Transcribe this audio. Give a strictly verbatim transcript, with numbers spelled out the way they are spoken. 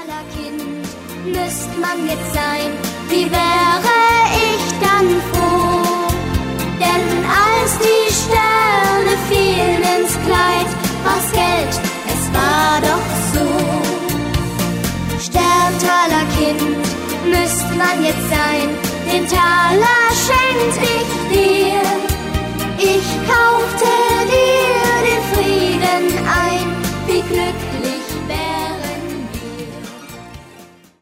Kind müsst man jetzt sein, wie wäre ich dann froh? Denn als die Sterne fielen ins Kleid, war's Geld, es war doch so. Sterntalerkind müsst man jetzt sein, den Taler schenk ich dir. Ich